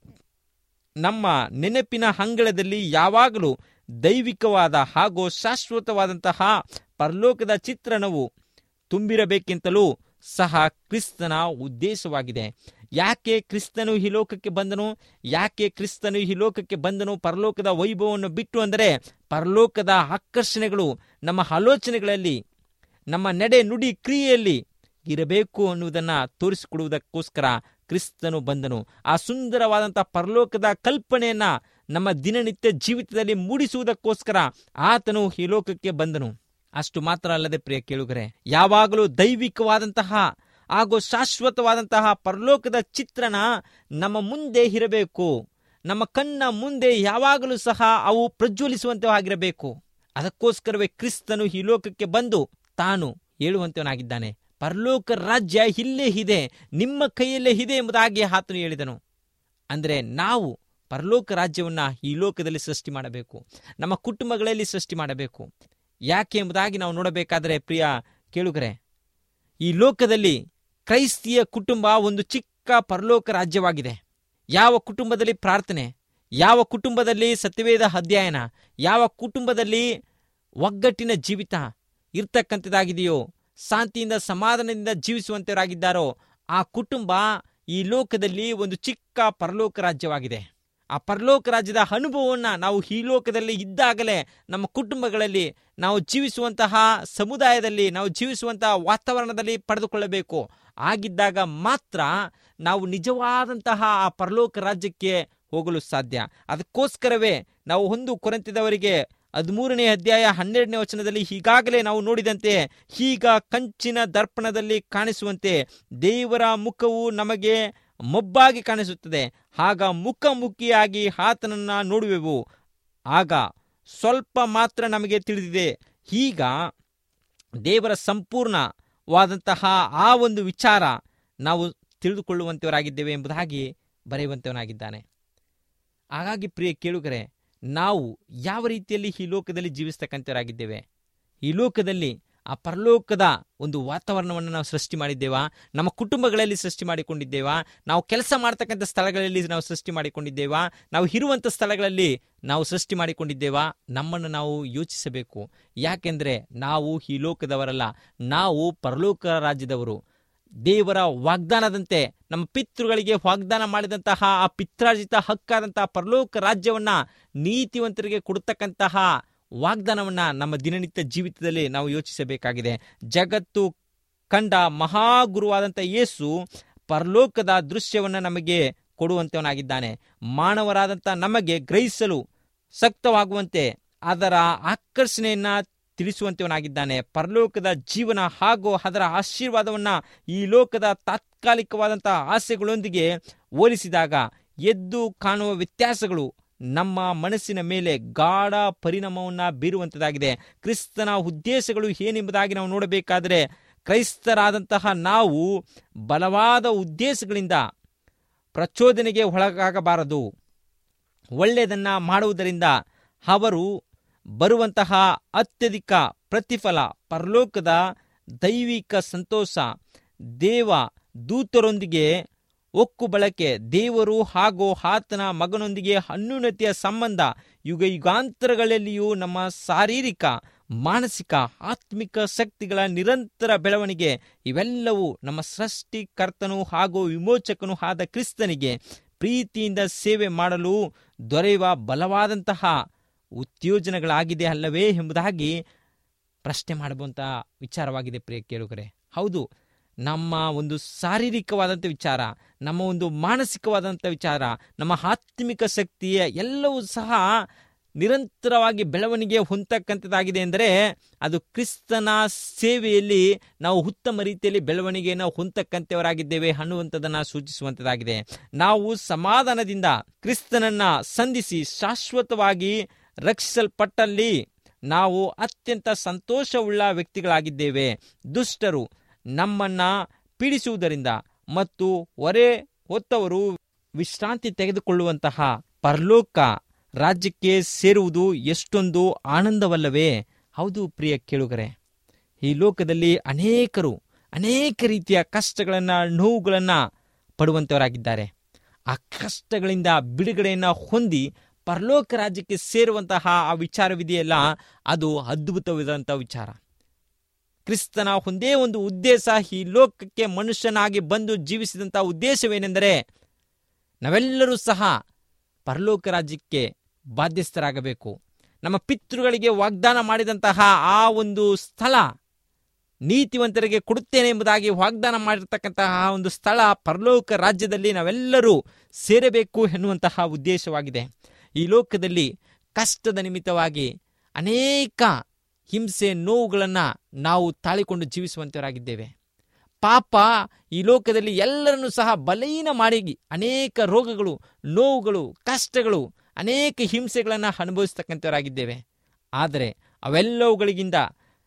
ನಮ್ಮ ನೆನಪಿನ ಅಂಗಳದಲ್ಲಿ ಯಾವಾಗಲೂ ದೈವಿಕವಾದ ಹಾಗೂ ಶಾಶ್ವತವಾದಂತಹ ಪರಲೋಕದ ಚಿತ್ರಣವು ತುಂಬಿರಬೇಕೆಂತಲೂ ಸಹ ಕ್ರಿಸ್ತನ ಉದ್ದೇಶವಾಗಿದೆ. ಯಾಕೆ ಕ್ರಿಸ್ತನು ಈ ಲೋಕಕ್ಕೆ ಬಂದನು? ಯಾಕೆ ಕ್ರಿಸ್ತನು ಈ ಲೋಕಕ್ಕೆ ಬಂದನು ಪರಲೋಕದ ವೈಭವವನ್ನು ಬಿಟ್ಟು ಅಂದರೆ ಪರಲೋಕದ ಆಕರ್ಷಣೆಗಳು ನಮ್ಮ ಆಲೋಚನೆಗಳಲ್ಲಿ, ನಮ್ಮ ನಡೆ ನುಡಿ ಕ್ರಿಯೆಯಲ್ಲಿ ಇರಬೇಕು ಅನ್ನುವುದನ್ನು ತೋರಿಸಿಕೊಡುವುದಕ್ಕೋಸ್ಕರ ಕ್ರಿಸ್ತನು ಬಂದನು. ಆ ಸುಂದರವಾದಂಥ ಪರಲೋಕದ ಕಲ್ಪನೆಯನ್ನ ನಮ್ಮ ದಿನನಿತ್ಯ ಜೀವಿತದಲ್ಲಿ ಮೂಡಿಸುವುದಕ್ಕೋಸ್ಕರ ಆತನು ಈ ಲೋಕಕ್ಕೆ ಬಂದನು. ಅಷ್ಟು ಮಾತ್ರ ಅಲ್ಲದೆ ಪ್ರಿಯ ಕೇಳುಗರೆ, ಯಾವಾಗಲೂ ದೈವಿಕವಾದಂತಹ ಹಾಗೂ ಶಾಶ್ವತವಾದಂತಹ ಪರಲೋಕದ ಚಿತ್ರಣ ನಮ್ಮ ಮುಂದೆ ಇರಬೇಕು. ನಮ್ಮ ಕಣ್ಣ ಮುಂದೆ ಯಾವಾಗಲೂ ಸಹ ಅವು ಪ್ರಜ್ವಲಿಸುವಂತವಾಗಿರಬೇಕು. ಅದಕ್ಕೋಸ್ಕರವೇ ಕ್ರಿಸ್ತನು ಈ ಲೋಕಕ್ಕೆ ಬಂದು ತಾನು ಹೇಳುವಂತವನಾಗಿದ್ದಾನೆ, ಪರಲೋಕ ರಾಜ್ಯ ಇಲ್ಲೇ ಇದೆ, ನಿಮ್ಮ ಕೈಯಲ್ಲೇ ಇದೆ ಎಂಬುದಾಗಿ ಆತನು ಹೇಳಿದನು. ಅಂದರೆ ನಾವು ಪರಲೋಕ ರಾಜ್ಯವನ್ನು ಈ ಲೋಕದಲ್ಲಿ ಸೃಷ್ಟಿ ಮಾಡಬೇಕು, ನಮ್ಮ ಕುಟುಂಬಗಳಲ್ಲಿ ಸೃಷ್ಟಿ ಮಾಡಬೇಕು. ಯಾಕೆ ಎಂಬುದಾಗಿ ನಾವು ನೋಡಬೇಕಾದರೆ ಪ್ರಿಯ ಕೇಳುಗರೆ, ಈ ಲೋಕದಲ್ಲಿ ಕ್ರೈಸ್ತಿಯ ಕುಟುಂಬ ಒಂದು ಚಿಕ್ಕ ಪರಲೋಕ ರಾಜ್ಯವಾಗಿದೆ. ಯಾವ ಕುಟುಂಬದಲ್ಲಿ ಪ್ರಾರ್ಥನೆ, ಯಾವ ಕುಟುಂಬದಲ್ಲಿ ಸತ್ಯವೇದ ಅಧ್ಯಯನ, ಯಾವ ಕುಟುಂಬದಲ್ಲಿ ಒಗ್ಗಟ್ಟಿನ ಜೀವಿತ ಇರ್ತಕ್ಕಂಥದ್ದಾಗಿದೆಯೋ, ಶಾಂತಿಯಿಂದ ಸಮಾಧಾನದಿಂದ ಜೀವಿಸುವಂತವರಾಗಿದ್ದಾರೋ ಆ ಕುಟುಂಬ ಈ ಲೋಕದಲ್ಲಿ ಒಂದು ಚಿಕ್ಕ ಪರಲೋಕ ರಾಜ್ಯವಾಗಿದೆ. ಆ ಪರಲೋಕ ರಾಜ್ಯದ ಅನುಭವವನ್ನು ನಾವು ಈ ಲೋಕದಲ್ಲಿ ಇದ್ದಾಗಲೇ ನಮ್ಮ ಕುಟುಂಬಗಳಲ್ಲಿ ನಾವು ಜೀವಿಸುವಂತಹ ಸಮುದಾಯದಲ್ಲಿ ನಾವು ಜೀವಿಸುವಂತಹ ವಾತಾವರಣದಲ್ಲಿ ಪಡೆದುಕೊಳ್ಳಬೇಕು. ಆಗಿದ್ದಾಗ ಮಾತ್ರ ನಾವು ನಿಜವಾದಂತಹ ಆ ಪರಲೋಕ ರಾಜ್ಯಕ್ಕೆ ಹೋಗಲು ಸಾಧ್ಯ. ಅದಕ್ಕೋಸ್ಕರವೇ ನಾವು ಒಂದು ಕೊರಿಂಥದವರಿಗೆ ಹದಿಮೂರನೇ ಅಧ್ಯಾಯ ಹನ್ನೆರಡನೇ ವಚನದಲ್ಲಿ ಈಗಾಗಲೇ ನಾವು ನೋಡಿದಂತೆ, ಈಗ ಕಂಚಿನ ದರ್ಪಣದಲ್ಲಿ ಕಾಣಿಸುವಂತೆ ದೇವರ ಮುಖವು ನಮಗೆ ಮೊಬ್ಬಾಗಿ ಕಾಣಿಸುತ್ತದೆ, ಆಗ ಮುಖಾಮುಖಿಯಾಗಿ ಆತನನ್ನ ನೋಡುವೆವು, ಆಗ ಸ್ವಲ್ಪ ಮಾತ್ರ ನಮಗೆ ತಿಳಿದಿದೆ, ಈಗ ದೇವರ ಸಂಪೂರ್ಣವಾದಂತಹ ಆ ಒಂದು ವಿಚಾರ ನಾವು ತಿಳಿದುಕೊಳ್ಳುವಂತವರಾಗಿದ್ದೇವೆ ಎಂಬುದಾಗಿ ಬರೆಯುವಂತವನಾಗಿದ್ದಾನೆ. ಹಾಗಾಗಿ ಪ್ರಿಯ ಕೇಳುಗರೆ, ನಾವು ಯಾವ ರೀತಿಯಲ್ಲಿ ಈ ಲೋಕದಲ್ಲಿ ಜೀವಿಸ್ತಕ್ಕಂಥವರಾಗಿದ್ದೇವೆ? ಈ ಲೋಕದಲ್ಲಿ ಆ ಪರಲೋಕದ ಒಂದು ವಾತಾವರಣವನ್ನು ನಾವು ಸೃಷ್ಟಿ ಮಾಡಿದ್ದೇವಾ? ನಮ್ಮ ಕುಟುಂಬಗಳಲ್ಲಿ ಸೃಷ್ಟಿ ಮಾಡಿಕೊಂಡಿದ್ದೇವಾ? ನಾವು ಕೆಲಸ ಮಾಡ್ತಕ್ಕಂಥ ಸ್ಥಳಗಳಲ್ಲಿ ನಾವು ಸೃಷ್ಟಿ ಮಾಡಿಕೊಂಡಿದ್ದೇವಾ? ನಾವು ಇರುವಂಥ ಸ್ಥಳಗಳಲ್ಲಿ ನಾವು ಸೃಷ್ಟಿ ಮಾಡಿಕೊಂಡಿದ್ದೇವಾ? ನಮ್ಮನ್ನು ನಾವು ಯೋಚಿಸಬೇಕು. ಯಾಕೆಂದರೆ ನಾವು ಈ ಲೋಕದವರಲ್ಲ, ನಾವು ಪರಲೋಕ ರಾಜ್ಯದವರು. ದೇವರ ವಾಗ್ದಾನದಂತೆ ನಮ್ಮ ಪಿತೃಗಳಿಗೆ ವಾಗ್ದಾನ ಮಾಡಿದಂತಹ ಆ ಪಿತ್ರಾರ್ಜಿತ ಹಕ್ಕಾದಂತಹ ಪರಲೋಕ ರಾಜ್ಯವನ್ನ ನೀತಿವಂತರಿಗೆ ಕೊಡತಕ್ಕಂತಹ ವಾಗ್ದಾನವನ್ನ ನಮ್ಮ ದಿನನಿತ್ಯ ಜೀವಿತದಲ್ಲಿ ನಾವು ಯೋಚಿಸಬೇಕಾಗಿದೆ. ಜಗತ್ತು ಕಂಡ ಮಹಾಗುರುವಾದಂಥ ಯೇಸು ಪರಲೋಕದ ದೃಶ್ಯವನ್ನು ನಮಗೆ ಕೊಡುವಂತವನಾಗಿದ್ದಾನೆ. ಮಾನವರಾದಂಥ ನಮಗೆ ಗ್ರಹಿಸಲು ಶಕ್ತವಾಗುವಂತೆ ಅದರ ಆಕರ್ಷಣೆಯನ್ನ ತಿಳಿಸುವಂತವನಾಗಿದ್ದಾನೆ. ಪರಲೋಕದ ಜೀವನ ಹಾಗೂ ಅದರ ಆಶೀರ್ವಾದವನ್ನ ಈ ಲೋಕದ ತಾತ್ಕಾಲಿಕವಾದಂತಹ ಆಸೆಗಳೊಂದಿಗೆ ಹೋಲಿಸಿದಾಗ ಎದ್ದು ಕಾಣುವ ವ್ಯತ್ಯಾಸಗಳು ನಮ್ಮ ಮನಸ್ಸಿನ ಮೇಲೆ ಗಾಢ ಪರಿಣಾಮವನ್ನು ಬೀರುವಂಥದ್ದಾಗಿದೆ. ಕ್ರಿಸ್ತನ ಉದ್ದೇಶಗಳು ಏನೆಂಬುದಾಗಿ ನಾವು ನೋಡಬೇಕಾದರೆ, ಕ್ರೈಸ್ತರಾದಂತಹ ನಾವು ಬಲವಾದ ಉದ್ದೇಶಗಳಿಂದ ಪ್ರಚೋದನೆಗೆ ಒಳಗಾಗಬಾರದು. ಒಳ್ಳೆಯದನ್ನು ಮಾಡುವುದರಿಂದ ಅವರು ಬರುವಂತಹ ಅತ್ಯಧಿಕ ಪ್ರತಿಫಲ, ಪರಲೋಕದ ದೈವಿಕ ಸಂತೋಷ, ದೇವ ದೂತರೊಂದಿಗೆ ಒಕ್ಕು ಬಳಕೆ, ದೇವರು ಹಾಗೂ ಆತನ ಮಗನೊಂದಿಗೆ ಅನ್ಯೂನ್ಯತೆಯ ಸಂಬಂಧ, ಯುಗ ಯುಗಾಂತರಗಳಲ್ಲಿಯೂ ನಮ್ಮ ಶಾರೀರಿಕ, ಮಾನಸಿಕ, ಆತ್ಮಿಕ ಶಕ್ತಿಗಳ ನಿರಂತರ ಬೆಳವಣಿಗೆ, ಇವೆಲ್ಲವೂ ನಮ್ಮ ಸೃಷ್ಟಿಕರ್ತನು ಹಾಗೂ ವಿಮೋಚಕನು ಆದ ಕ್ರಿಸ್ತನಿಗೆ ಪ್ರೀತಿಯಿಂದ ಸೇವೆ ಮಾಡಲು ದೊರೆಯುವ ಬಲವಾದಂತಹ ಉತ್ತೇಜನಗಳಾಗಿದೆ ಅಲ್ಲವೇ ಎಂಬುದಾಗಿ ಪ್ರಶ್ನೆ ಮಾಡುವಂತಹ ವಿಚಾರವಾಗಿದೆ ಪ್ರಿಯ ಕೇಳುಗರೆ. ಹೌದು, ನಮ್ಮ ಒಂದು ಶಾರೀರಿಕವಾದಂಥ ವಿಚಾರ, ನಮ್ಮ ಒಂದು ಮಾನಸಿಕವಾದಂಥ ವಿಚಾರ, ನಮ್ಮ ಆತ್ಮಿಕ ಶಕ್ತಿಯ ಎಲ್ಲವೂ ಸಹ ನಿರಂತರವಾಗಿ ಬೆಳವಣಿಗೆ ಹೊಂದತಕ್ಕಂಥದ್ದಾಗಿದೆ ಅಂದರೆ ಅದು ಕ್ರಿಸ್ತನ ಸೇವೆಯಲ್ಲಿ ನಾವು ಉತ್ತಮ ರೀತಿಯಲ್ಲಿ ಬೆಳವಣಿಗೆಯನ್ನು ಹೊಂದತಕ್ಕಂಥವರಾಗಿದ್ದೇವೆ ಅನ್ನುವಂಥದ್ದನ್ನು ಸೂಚಿಸುವಂಥದ್ದಾಗಿದೆ. ನಾವು ಸಮಾಧಾನದಿಂದ ಕ್ರಿಸ್ತನನ್ನು ಸಂಧಿಸಿ ಶಾಶ್ವತವಾಗಿ ರಕ್ಷಿಸಲ್ಪಟ್ಟಲ್ಲಿ ನಾವು ಅತ್ಯಂತ ಸಂತೋಷವುಳ್ಳ ವ್ಯಕ್ತಿಗಳಾಗಿದ್ದೇವೆ. ದುಷ್ಟರು ನಮ್ಮನ್ನು ಪೀಡಿಸುವುದರಿಂದ ಮತ್ತು ಹೊರೆ ಹೊತ್ತವರು ವಿಶ್ರಾಂತಿ ತೆಗೆದುಕೊಳ್ಳುವಂತಹ ಪರಲೋಕ ರಾಜ್ಯಕ್ಕೆ ಸೇರುವುದು ಎಷ್ಟೊಂದು ಆನಂದವಲ್ಲವೇ? ಹೌದು ಪ್ರಿಯ ಕೇಳುಗರೆ, ಈ ಲೋಕದಲ್ಲಿ ಅನೇಕರು ಅನೇಕ ರೀತಿಯ ಕಷ್ಟಗಳನ್ನು, ನೋವುಗಳನ್ನು ಪಡುವಂಥವರಾಗಿದ್ದಾರೆ. ಆ ಕಷ್ಟಗಳಿಂದ ಬಿಡುಗಡೆಯನ್ನು ಹೊಂದಿ ಪರಲೋಕ ರಾಜ್ಯಕ್ಕೆ ಸೇರುವಂತಹ ಆ ವಿಚಾರವಿದೆಯಲ್ಲ, ಅದು ಅದ್ಭುತವಾದಂಥ ವಿಚಾರ. ಕ್ರಿಸ್ತನ ಒಂದೇ ಒಂದು ಉದ್ದೇಶ, ಈ ಲೋಕಕ್ಕೆ ಮನುಷ್ಯನಾಗಿ ಬಂದು ಜೀವಿಸಿದಂಥ ಉದ್ದೇಶವೇನೆಂದರೆ ನಾವೆಲ್ಲರೂ ಸಹ ಪರಲೋಕ ರಾಜ್ಯಕ್ಕೆ ಬಾಧ್ಯಸ್ಥರಾಗಬೇಕು. ನಮ್ಮ ಪಿತೃಗಳಿಗೆ ವಾಗ್ದಾನ ಮಾಡಿದಂತಹ ಆ ಒಂದು ಸ್ಥಳ ನೀತಿವಂತರಿಗೆ ಕೊಡುತ್ತೇನೆ ಎಂಬುದಾಗಿ ವಾಗ್ದಾನ ಮಾಡಿರ್ತಕ್ಕಂತಹ ಒಂದು ಸ್ಥಳ ಪರಲೋಕ ರಾಜ್ಯದಲ್ಲಿ ನಾವೆಲ್ಲರೂ ಸೇರಬೇಕು ಎನ್ನುವಂತಹ ಉದ್ದೇಶವಾಗಿದೆ. ಈ ಲೋಕದಲ್ಲಿ ಕಷ್ಟದ ನಿಮಿತ್ತವಾಗಿ ಅನೇಕ ಹಿಂಸೆ, ನೋವುಗಳನ್ನು ನಾವು ತಾಳಿಕೊಂಡು ಜೀವಿಸುವಂತವರಾಗಿದ್ದೇವೆ. ಪಾಪ ಈ ಲೋಕದಲ್ಲಿ ಎಲ್ಲರನ್ನೂ ಸಹ ಬಲಹೀನ ಮಾಡಿ ಅನೇಕ ರೋಗಗಳು, ನೋವುಗಳು, ಕಷ್ಟಗಳು, ಅನೇಕ ಹಿಂಸೆಗಳನ್ನು ಅನುಭವಿಸ್ತಕ್ಕಂಥವರಾಗಿದ್ದೇವೆ. ಆದರೆ ಅವೆಲ್ಲವುಗಳಿಗಿಂತ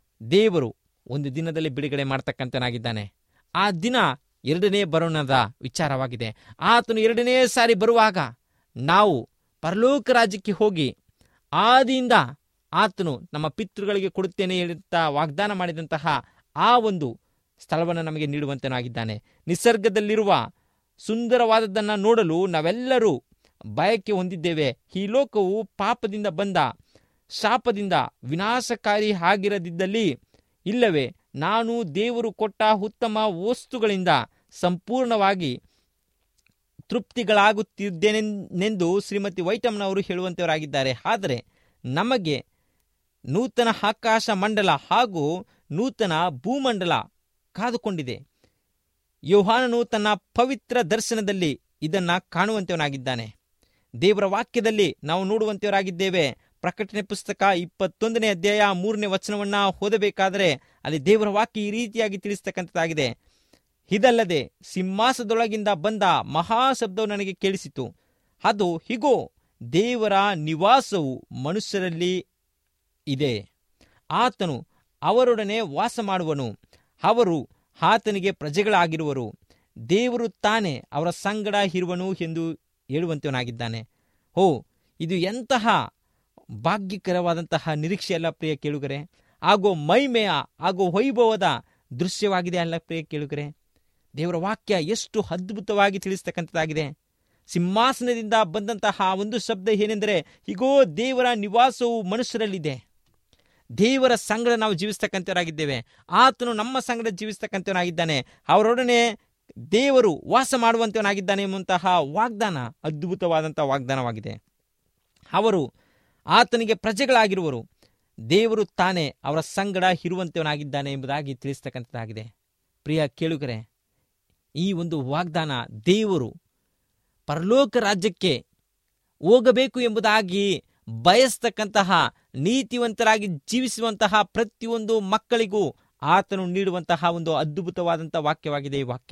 ದೇವರು ಒಂದು ದಿನದಲ್ಲಿ ಬಿಡುಗಡೆ ಮಾಡ್ತಕ್ಕಂಥನಾಗಿದ್ದಾನೆ. ಆ ದಿನ ಎರಡನೇ ಬರೋಣದ ವಿಚಾರವಾಗಿದೆ. ಆತನು ಎರಡನೇ ಸಾರಿ ಬರುವಾಗ ನಾವು ಪರಲೋಕ ರಾಜ್ಯಕ್ಕೆ ಹೋಗಿ ಆದಿಯಿಂದ ಆತನು ನಮ್ಮ ಪಿತೃಗಳಿಗೆ ಕೊಡುತ್ತೇನೆ ಹೇಳುತ್ತಾ ವಾಗ್ದಾನ ಮಾಡಿದಂತಹ ಆ ಒಂದು ಸ್ಥಳವನ್ನು ನಮಗೆ ನೀಡುವಂತನಾಗಿದ್ದಾನೆ. ನಿಸರ್ಗದಲ್ಲಿರುವ ಸುಂದರವಾದದ್ದನ್ನು ನೋಡಲು ನಾವೆಲ್ಲರೂ ಬಯಕೆ ಹೊಂದಿದ್ದೇವೆ. ಈ ಲೋಕವು ಪಾಪದಿಂದ ಬಂದ ಶಾಪದಿಂದ ವಿನಾಶಕಾರಿ ಆಗಿರದಿದ್ದಲ್ಲಿ, ಇಲ್ಲವೇ ನಾನು ದೇವರು ಕೊಟ್ಟ ಉತ್ತಮ ವಸ್ತುಗಳಿಂದ ಸಂಪೂರ್ಣವಾಗಿ ತೃಪ್ತಿಗಳಾಗುತ್ತಿದ್ದೇನೆಂದು ಶ್ರೀಮತಿ ವೈಟಮ್ನವರು ಹೇಳುವಂತವರಾಗಿದ್ದಾರೆ. ಆದರೆ ನಮಗೆ ನೂತನ ಆಕಾಶ ಮಂಡಲ ಹಾಗೂ ನೂತನ ಭೂಮಂಡಲ ಕಾದುಕೊಂಡಿದೆ. ಯೋಹಾನನು ತನ್ನ ಪವಿತ್ರ ದರ್ಶನದಲ್ಲಿ ಇದನ್ನು ಕಾಣುವಂತವನಾಗಿದ್ದಾನೆ. ದೇವರ ವಾಕ್ಯದಲ್ಲಿ ನಾವು ನೋಡುವಂತವರಾಗಿದ್ದೇವೆ. ಪ್ರಕಟಣೆ ಪುಸ್ತಕ ಇಪ್ಪತ್ತೊಂದನೇ ಅಧ್ಯಾಯ ಮೂರನೇ ವಚನವನ್ನು ಓದಬೇಕಾದರೆ ಅಲ್ಲಿ ದೇವರ ವಾಕ್ಯ ಈ ರೀತಿಯಾಗಿ ತಿಳಿಸ್ತಕ್ಕಂಥದ್ದಾಗಿದೆ. ಇದಲ್ಲದೆ ಸಿಂಹಾಸದೊಳಗಿಂದ ಬಂದ ಮಹಾಶಬ್ದವು ನನಗೆ ಕೇಳಿಸಿತು. ಅದು ಹೀಗೋ, ದೇವರ ನಿವಾಸವು ಮನುಷ್ಯರಲ್ಲಿ ಇದೆ. ಆತನು ಅವರೊಡನೆ ವಾಸ ಮಾಡುವನು. ಅವರು ಆತನಿಗೆ ಪ್ರಜೆಗಳಾಗಿರುವರು. ದೇವರು ತಾನೇ ಅವರ ಸಂಗಡ ಇರುವನು ಎಂದು ಹೇಳುವಂತವನಾಗಿದ್ದಾನೆ. ಓ, ಇದು ಎಂತಹ ಭಾಗ್ಯಕರವಾದಂತಹ ನಿರೀಕ್ಷೆಯಲ್ಲ ಪ್ರಿಯ ಕೇಳುಗರೆ. ಹಾಗೂ ಮಹಿಮೆಯ ಹಾಗೂ ವೈಭವದ ದೃಶ್ಯವಾಗಿದೆ ಅಲ್ಲ ಪ್ರಿಯ ಕೇಳುಗರೆ. ದೇವರ ವಾಕ್ಯ ಎಷ್ಟು ಅದ್ಭುತವಾಗಿ ತಿಳಿಸ್ತಕ್ಕಂಥದ್ದಾಗಿದೆ. ಸಿಂಹಾಸನದಿಂದ ಬಂದಂತಹ ಒಂದು ಶಬ್ದ ಏನೆಂದರೆ, ಹೀಗೋ ದೇವರ ನಿವಾಸವು ಮನುಷ್ಯರಲ್ಲಿದೆ. ದೇವರ ಸಂಗಡ ನಾವು ಜೀವಿಸ್ತಕ್ಕಂಥವರಾಗಿದ್ದೇವೆ. ಆತನು ನಮ್ಮ ಸಂಗಡ ಜೀವಿಸ್ತಕ್ಕಂಥವನಾಗಿದ್ದಾನೆ. ಅವರೊಡನೆ ದೇವರು ವಾಸ ಮಾಡುವಂತವನಾಗಿದ್ದಾನೆ ಎಂಬಂತಹ ವಾಗ್ದಾನ ಅದ್ಭುತವಾದಂತಹ ವಾಗ್ದಾನವಾಗಿದೆ. ಅವರು ಆತನಿಗೆ ಪ್ರಜೆಗಳಾಗಿರುವರು. ದೇವರು ತಾನೇ ಅವರ ಸಂಗಡ ಇರುವಂತವನಾಗಿದ್ದಾನೆ ಎಂಬುದಾಗಿ ತಿಳಿಸ್ತಕ್ಕಂಥದ್ದಾಗಿದೆ. ಪ್ರಿಯ ಕೇಳುಗರೆ, ಈ ಒಂದು ವಾಗ್ದಾನ ದೇವರು ಪರಲೋಕ ರಾಜ್ಯಕ್ಕೆ ಹೋಗಬೇಕು ಎಂಬುದಾಗಿ ಬಯಸ್ತಕ್ಕಂತಹ ನೀತಿವಂತರಾಗಿ ಜೀವಿಸುವಂತಹ ಪ್ರತಿಯೊಂದು ಮಕ್ಕಳಿಗೂ ಆತನು ನೀಡುವಂತಹ ಒಂದು ಅದ್ಭುತವಾದಂಥ ವಾಕ್ಯವಾಗಿದೆ ಈ ವಾಕ್ಯ.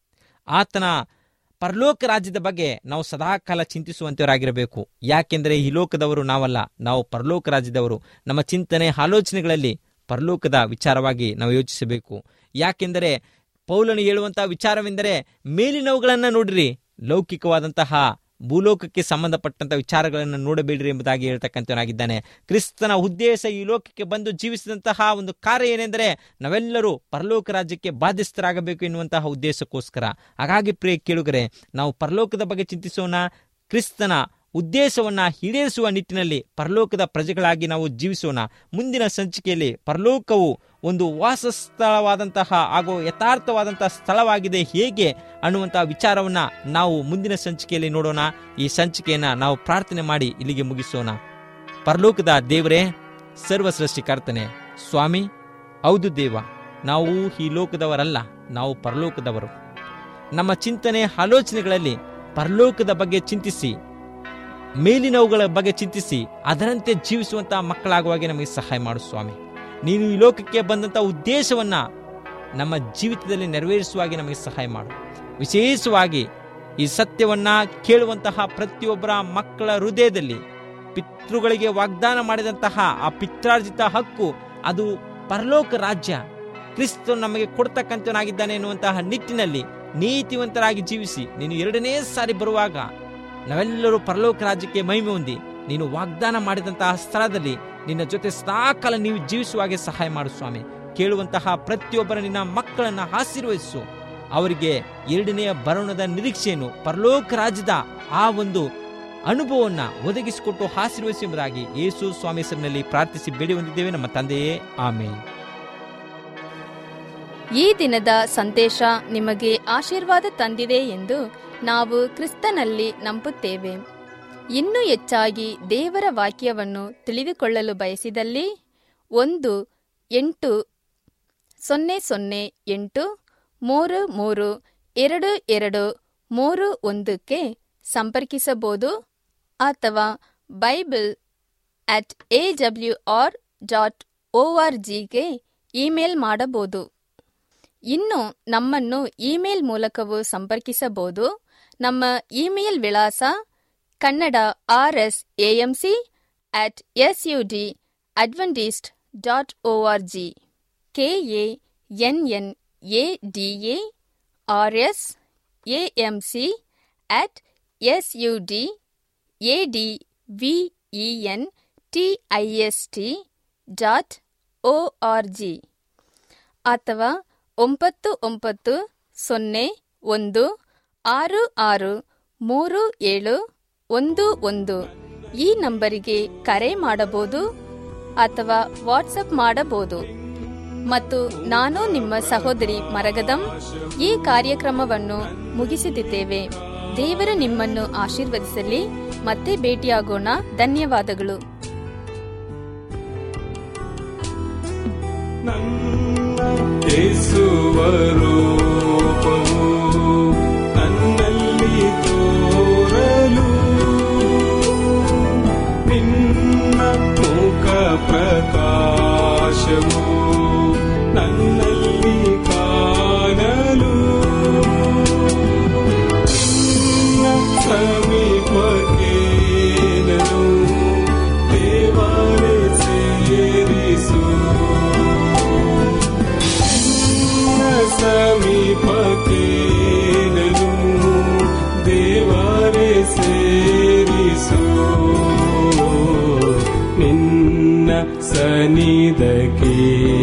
ಆತನ ಪರಲೋಕ ರಾಜ್ಯದ ಬಗ್ಗೆ ನಾವು ಸದಾಕಾಲ ಚಿಂತಿಸುವಂತವರಾಗಿರಬೇಕು. ಯಾಕೆಂದರೆ ಈ ಲೋಕದವರು ನಾವಲ್ಲ, ನಾವು ಪರಲೋಕ ರಾಜ್ಯದವರು. ನಮ್ಮ ಚಿಂತನೆ, ಆಲೋಚನೆಗಳಲ್ಲಿ ಪರಲೋಕದ ವಿಚಾರವಾಗಿ ನಾವು ಯೋಚಿಸಬೇಕು. ಯಾಕೆಂದರೆ ಪೌಲನು ಹೇಳುವಂತಹ ವಿಚಾರವೆಂದರೆ, ಮೇಲಿನವುಗಳನ್ನು ನೋಡಿರಿ, ಲೌಕಿಕವಾದಂತಹ ಭೂಲೋಕಕ್ಕೆ ಸಂಬಂಧಪಟ್ಟಂತ ವಿಚಾರಗಳನ್ನು ನೋಡಬೇಡಿರಿ ಎಂಬುದಾಗಿ ಹೇಳ್ತಕ್ಕಂಥವನಾಗಿದ್ದಾನೆ. ಕ್ರಿಸ್ತನ ಉದ್ದೇಶ ಈ ಲೋಕಕ್ಕೆ ಬಂದು ಜೀವಿಸಿದಂತಹ ಒಂದು ಕಾರ್ಯ ಏನೆಂದರೆ ನಾವೆಲ್ಲರೂ ಪರಲೋಕ ರಾಜ್ಯಕ್ಕೆ ಬಾಧ್ಯಸ್ಥರಾಗಬೇಕು ಎನ್ನುವಂತಹ ಉದ್ದೇಶಕ್ಕೋಸ್ಕರ. ಹಾಗಾಗಿ ಪ್ರಿಯ ಕೇಳುಗರೆ, ನಾವು ಪರಲೋಕದ ಬಗ್ಗೆ ಚಿಂತಿಸೋಣ. ಕ್ರಿಸ್ತನ ಉದ್ದೇಶವನ್ನ ಈಡೇರಿಸುವ ನಿಟ್ಟಿನಲ್ಲಿ ಪರಲೋಕದ ಪ್ರಜೆಗಳಾಗಿ ನಾವು ಜೀವಿಸೋಣ. ಮುಂದಿನ ಸಂಚಿಕೆಯಲ್ಲಿ ಪರಲೋಕವು ಒಂದು ವಾಸಸ್ಥಳವಾದಂತಹ ಹಾಗೂ ಯಥಾರ್ಥವಾದಂತಹ ಸ್ಥಳವಾಗಿದೆ ಹೇಗೆ ಅನ್ನುವಂತಹ ವಿಚಾರವನ್ನ ನಾವು ಮುಂದಿನ ಸಂಚಿಕೆಯಲ್ಲಿ ನೋಡೋಣ. ಈ ಸಂಚಿಕೆಯನ್ನ ನಾವು ಪ್ರಾರ್ಥನೆ ಮಾಡಿ ಇಲ್ಲಿಗೆ ಮುಗಿಸೋಣ. ಪರಲೋಕದ ದೇವರೇ, ಸರ್ವ ಸೃಷ್ಟಿಕರ್ತನೆ, ಸ್ವಾಮಿ, ಹೌದು ದೇವ, ನಾವು ಈ ಲೋಕದವರಲ್ಲ, ನಾವು ಪರಲೋಕದವರು. ನಮ್ಮ ಚಿಂತನೆ ಆಲೋಚನೆಗಳಲ್ಲಿ ಪರಲೋಕದ ಬಗ್ಗೆ ಚಿಂತಿಸಿ, ಮೇಲಿನವುಗಳ ಬಗ್ಗೆ ಚಿಂತಿಸಿ ಅದರಂತೆ ಜೀವಿಸುವಂತಹ ಮಕ್ಕಳಾಗುವಾಗೆ ನಮಗೆ ಸಹಾಯ ಮಾಡು ಸ್ವಾಮಿ. ನೀನು ಈ ಲೋಕಕ್ಕೆ ಬಂದಂಥ ಉದ್ದೇಶವನ್ನು ನಮ್ಮ ಜೀವಿತದಲ್ಲಿ ನೆರವೇರಿಸುವಾಗೆ ನಮಗೆ ಸಹಾಯ ಮಾಡು. ವಿಶೇಷವಾಗಿ ಈ ಸತ್ಯವನ್ನು ಕೇಳುವಂತಹ ಪ್ರತಿಯೊಬ್ಬರ ಮಕ್ಕಳ ಹೃದಯದಲ್ಲಿ ಪಿತೃಗಳಿಗೆ ವಾಗ್ದಾನ ಮಾಡಿದಂತಹ ಆ ಪಿತ್ರಾರ್ಜಿತ ಹಕ್ಕು, ಅದು ಪರಲೋಕ ರಾಜ್ಯ ಕ್ರಿಸ್ತನು ನಮಗೆ ಕೊಡ್ತಕ್ಕಂಥವನಾಗಿದ್ದಾನೆ ಎನ್ನುವಂತಹ ನಿಟ್ಟಿನಲ್ಲಿ ನೀತಿವಂತರಾಗಿ ಜೀವಿಸಿ, ನೀನು ಎರಡನೇ ಸಾರಿ ಬರುವಾಗ ನಾವೆಲ್ಲರೂ ಪರಲೋಕ ರಾಜ್ಯಕ್ಕೆ ಮಹಿಮೆ ಹೊಂದಿ ನೀನು ವಾಗ್ದಾನ ಮಾಡಿದಂತಹ ಸ್ಥಳದಲ್ಲಿ ನಿನ್ನ ಜೊತೆ ಸದಾಕಾಲ ನೀವು ಜೀವಿಸುವಾಗೆ ಸಹಾಯ ಮಾಡು ಸ್ವಾಮಿ. ಕೇಳುವಂತಹ ಪ್ರತಿಯೊಬ್ಬರ ನಿನ್ನ ಮಕ್ಕಳನ್ನು ಆಶೀರ್ವದಿಸು. ಅವರಿಗೆ ಎರಡನೆಯ ಬರೋಣದ ನಿರೀಕ್ಷೆಯನ್ನು, ಪರಲೋಕ ರಾಜ್ಯದ ಆ ಒಂದು ಅನುಭವವನ್ನು ಒದಗಿಸಿಕೊಟ್ಟು ಆಶೀರ್ವದಿಸಿ ಎಂಬುದಾಗಿ ಯೇಸು ಸ್ವಾಮಿ ಹೆಸರಿನಲ್ಲಿ ಪ್ರಾರ್ಥಿಸಿ ಬೇಡಿ ಹೊಂದಿದ್ದೇವೆ ನಮ್ಮ ತಂದೆಯೇ, ಆಮೇನ್. ಈ ದಿನದ ಸಂದೇಶ ನಿಮಗೆ ಆಶೀರ್ವಾದ ತಂದಿದೆ ಎಂದು ನಾವು ಕ್ರಿಸ್ತನಲ್ಲಿ ನಂಬುತ್ತೇವೆ. ಇನ್ನೂ ಹೆಚ್ಚಾಗಿ ದೇವರ ವಾಕ್ಯವನ್ನು ತಿಳಿದುಕೊಳ್ಳಲು ಬಯಸಿದಲ್ಲಿ ಒಂದು ಎಂಟು ಸೊನ್ನೆ ಸೊನ್ನೆ ಎಂಟು ಮೂರು ಮೂರು ಎರಡು ಎರಡು ಮೂರು ಒಂದಕ್ಕೆ ಸಂಪರ್ಕಿಸಬಹುದು ಅಥವಾ bible at A W R dot O R ಜಿಗೆ ಇಮೇಲ್ ಮಾಡಬಹುದು. ಇನ್ನು ನಮ್ಮನ್ನು ಇಮೇಲ್ ಮೂಲಕವೂ ಸಂಪರ್ಕಿಸಬಹುದು. ನಮ್ಮ ಇಮೇಲ್ ವಿಳಾಸ Kannada R S A M C at S U D Adventist dot O R G, K A N N A D A R S A M C at S U D A D V E N T I S T dot O R G ಅಥವಾ ಒಂಬತ್ತು ಒಂಬತ್ತು ಸೊನ್ನೆ ಒಂದು ಆರು ಆರು ಮೂರು ಏಳು ಒಂದು ಒಂದು ಈ ನಂಬರಿಗೆ ಕರೆ ಮಾಡಬಹುದು ಅಥವಾ ವಾಟ್ಸಪ್ ಮಾಡಬಹುದು. ಮತ್ತು ನಾನು ನಿಮ್ಮ ಸಹೋದರಿ ಮರಗದಂ ಈ ಕಾರ್ಯಕ್ರಮವನ್ನು ಮುಗಿಸುತ್ತಿದ್ದೇವೆ. ದೇವರು ನಿಮ್ಮನ್ನು ಆಶೀರ್ವದಿಸಲಿ. ಮತ್ತೆ ಭೇಟಿಯಾಗೋಣ. ಧನ್ಯವಾದಗಳು. ಯೇಸುವರೂಪವು ನನ್ನಲ್ಲಿ ತೋರಲು ನಿನ್ನ ಮುಖ ಪ್ರಕಾಶವು ನನ್ನಲ್ಲಿ ಕಾಣಲು ನಿನ್ನ ಸಮೀಪಕ್ಕೆ ನಾನು ದೇವರೇ ಸೇರಿಸು. ಸಮೀಪಕ್ಕೆ ನಾನು ದೇವರೇ ಸೇರಿಸು. ನಿನ್ನ ಸನ್ನಿಧಿಗೆ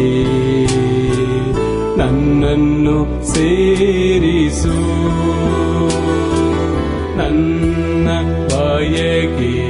ನನ್ನನ್ನು ಸೇರಿಸು. ನನ್ನ ಬಯಕೆ